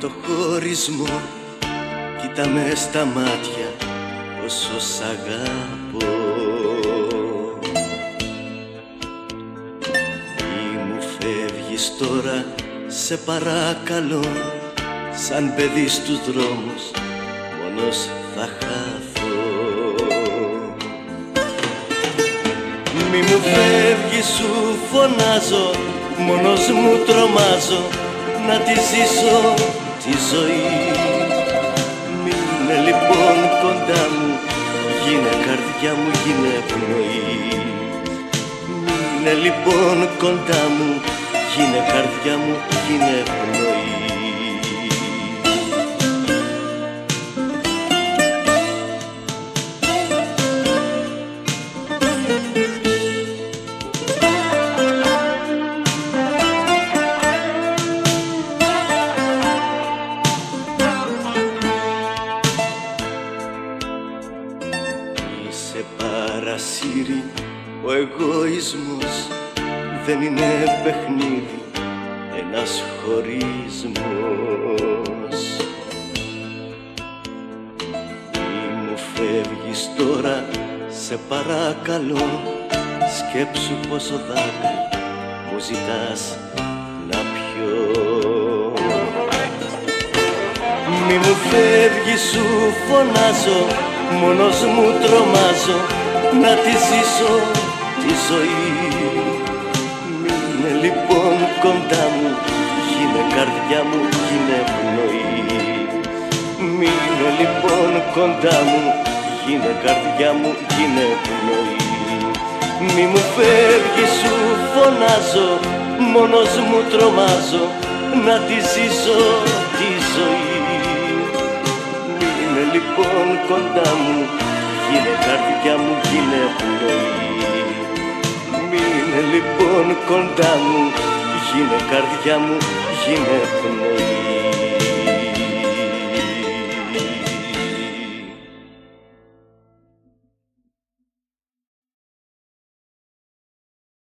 το χωρισμό, κοίτα με στα μάτια όσο σ' αγαπώ. Μη μου φεύγεις τώρα, σε παρακαλώ, σαν παιδί στους δρόμους μόνος θα χαθώ. Μη μου φεύγεις, σου φωνάζω, μόνος μου τρομάζω να τη ζήσω τη ζωή. Μείνε λοιπόν κοντά μου, γίνε καρδιά μου, γίνε πνοή. Μείνε λοιπόν κοντά μου, γίνε καρδιά μου, γίνε πνοή. Είσαι παρασύρι, ο εγωισμός δεν είναι παιχνίδι, ένας χωρισμός. Μη μου φεύγεις τώρα, σε παρακαλώ, σκέψου πόσο δάκρυ μου ζητάς να πιω. Μη μου φεύγεις, σου φωνάζω, μόνος μου τρομάζω να τη ζήσω τη ζωή. Μείνε λοιπόν κοντά μου, γίνε καρδιά μου, γίνε πνοή. Μείνε λοιπόν κοντά μου, γίνε καρδιά μου, γίνε πνοή. Μη μου φεύγεις, σου φωνάζω, μόνος μου τρομάζω να τη ζήσω τη ζωή. Μείνε λοιπόν κοντά μου, γίνε καρδιά μου, γίνε πνοή. Μείνε λοιπόν κοντά μου, γίνε καρδιά μου, γίνε πνοή.